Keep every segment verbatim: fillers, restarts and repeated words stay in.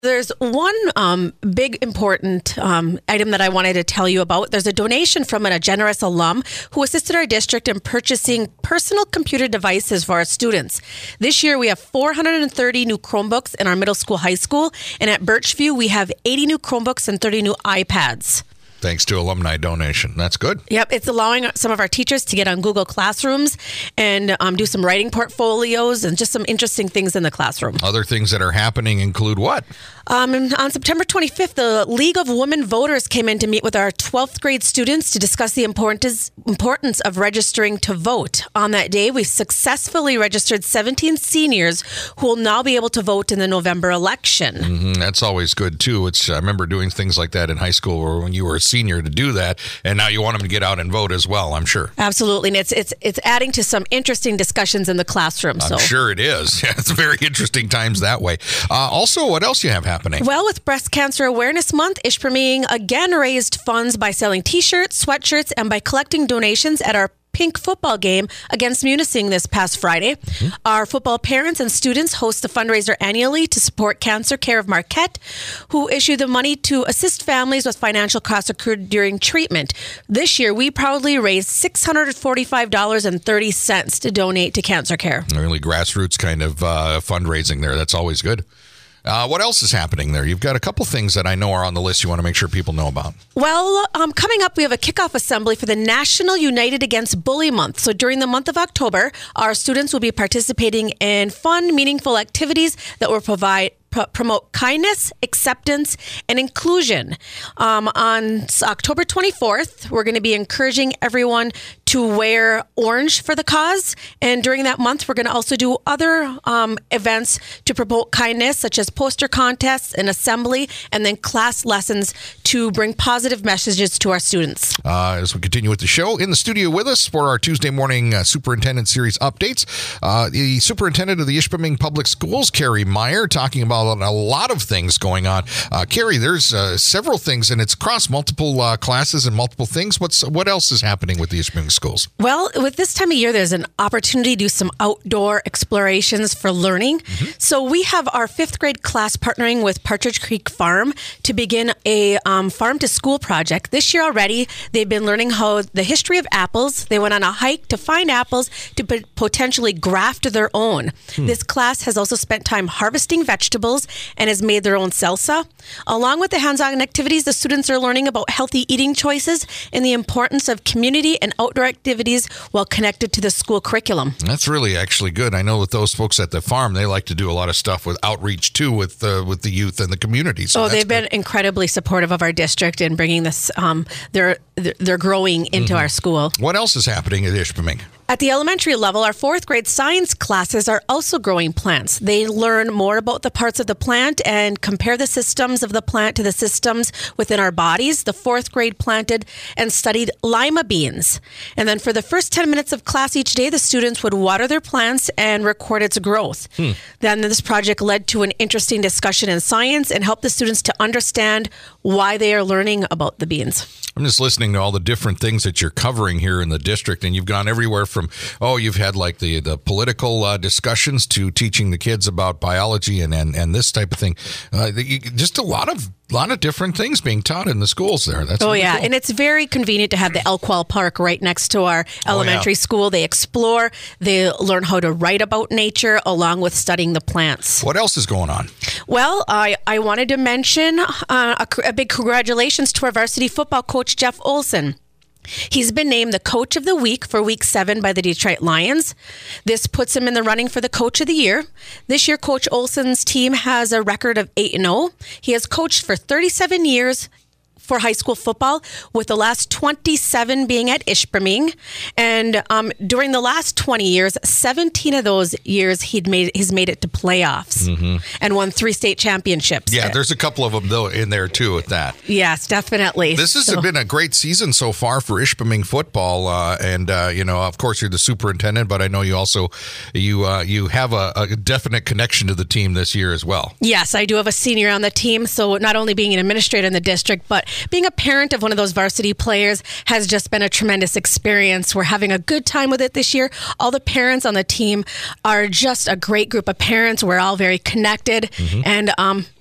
There's one um, big important um, item that I wanted to tell you about. There's a donation from a generous alum who assisted our district in purchasing personal computer devices for our students. This year, we have four hundred thirty new Chromebooks in our middle school, high school, and at Birchview, we have eighty new Chromebooks and thirty new iPads. Thanks to alumni donation. That's good. Yep. It's allowing some of our teachers to get on Google Classrooms and um, do some writing portfolios and just some interesting things in the classroom. Other things that are happening include what? Um, on September twenty-fifth, the League of Women Voters came in to meet with our twelfth grade students to discuss the importance importance of registering to vote. On that day, we successfully registered seventeen seniors who will now be able to vote in the November election. Mm-hmm. That's always good, too. It's I remember doing things like that in high school or when you were a senior to do that, and now you want them to get out and vote as well, I'm sure. Absolutely, and it's it's it's adding to some interesting discussions in the classroom. I'm so. sure it is. Yeah, it's very interesting times that way. Uh, also, what else you have happening? Well, with Breast Cancer Awareness Month, Ishpeming again raised funds by selling T-shirts, sweatshirts, and by collecting donations at our Pink football game against Munising this past Friday. Mm-hmm. Our football parents and students host a fundraiser annually to support Cancer Care of Marquette, who issue the money to assist families with financial costs accrued during treatment. This year, we proudly raised six hundred forty-five dollars and thirty cents to donate to Cancer Care. Really grassroots kind of uh, fundraising there. That's always good. Uh, what else is happening there? You've got a couple things that I know are on the list you want to make sure people know about. Well, um, coming up, we have a kickoff assembly for the National United Against Bully Month. So during the month of October, our students will be participating in fun, meaningful activities that will provide promote kindness, acceptance, and inclusion. Um, on October twenty-fourth, we're going to be encouraging everyone to wear orange for the cause. And during that month, we're going to also do other um, events to promote kindness, such as poster contests, an assembly, and then class lessons to bring positive messages to our students. Uh, as we continue with the show, in the studio with us for our Tuesday morning uh, Superintendent Series updates, uh, the Superintendent of the Ishpeming Public Schools, Carrie Meyer, talking about a lot of things going on. Uh, Carrie, there's uh, several things, and it's across multiple uh, classes and multiple things. What's What else is happening with the Ishpeming schools? Well, with this time of year, there's an opportunity to do some outdoor explorations for learning. Mm-hmm. So we have our fifth grade class partnering with Partridge Creek Farm to begin a um, farm-to-school project. This year already, they've been learning how the history of apples. They went on a hike to find apples to p- potentially graft their own. Hmm. This class has also spent time harvesting vegetables and has made their own salsa. Along with the hands-on activities, the students are learning about healthy eating choices and the importance of community and outdoor activities while connected to the school curriculum. That's really actually good. I know that those folks at the farm, they like to do a lot of stuff with outreach too with uh, with the youth and the community. So oh, they've been good. incredibly supportive of our district in bringing this. Um, they're they're growing into mm-hmm. our school. What else is happening at Ishpeming? At the elementary level, our fourth grade science classes are also growing plants. They learn more about the parts of the plant and compare the systems of the plant to the systems within our bodies. The fourth grade planted and studied lima beans. And then for the first ten minutes of class each day, the students would water their plants and record its growth. Hmm. Then this project led to an interesting discussion in science and helped the students to understand why they are learning about the beans. I'm just listening to all the different things that you're covering here in the district, and you've gone everywhere from, oh, you've had like the, the political uh, discussions to teaching the kids about biology and, and, and this type of thing. Uh, you, just a lot of lot of different things being taught in the schools there. That's oh, really yeah. cool. And it's very convenient to have the Elkwell Park right next to our elementary oh, yeah. school. They explore, they learn how to write about nature along with studying the plants. What else is going on? Well, I, I wanted to mention uh, a, a big congratulations to our varsity football coach, Jeff Olson. He's been named the Coach of the Week for Week seven by the Detroit Lions. This puts him in the running for the Coach of the Year. This year, Coach Olson's team has a record of eight and oh. He has coached for thirty-seven years for high school football, with the last twenty-seven being at Ishpeming. And um, during the last twenty years, seventeen of those years he'd made he's made it to playoffs mm-hmm. and won three state championships. Yeah, there's a couple of them though in there too at that. Yes, definitely. This has so. been a great season so far for Ishpeming football, uh, and uh, you know, of course, you're the superintendent, but I know you also you uh, you have a, a definite connection to the team this year as well. Yes, I do have a senior on the team, so not only being an administrator in the district, but being a parent of one of those varsity players has just been a tremendous experience. We're having a good time with it this year. All the parents on the team are just a great group of parents. We're all very connected, mm-hmm. and um,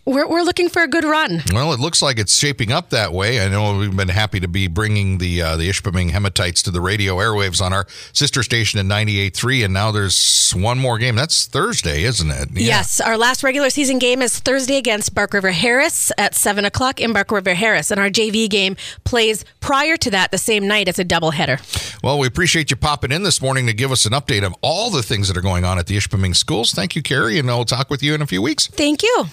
we're, we're looking for a good run. Well, it looks like it's shaping up that way. I know we've been happy to be bringing the uh, the Ishpeming Hematites to the radio airwaves on our sister station at ninety-eight point three, and now there's one more game. That's Thursday, isn't it? Yeah. Yes, our last regular season game is Thursday against Bark River Harris at seven o'clock in Bark River Harris, and our J V game plays prior to that the same night. It's a doubleheader. Well, we appreciate you popping in this morning to give us an update of all the things that are going on at the Ishpeming schools. Thank you, Carrie, and I'll talk with you in a few weeks. Thank you.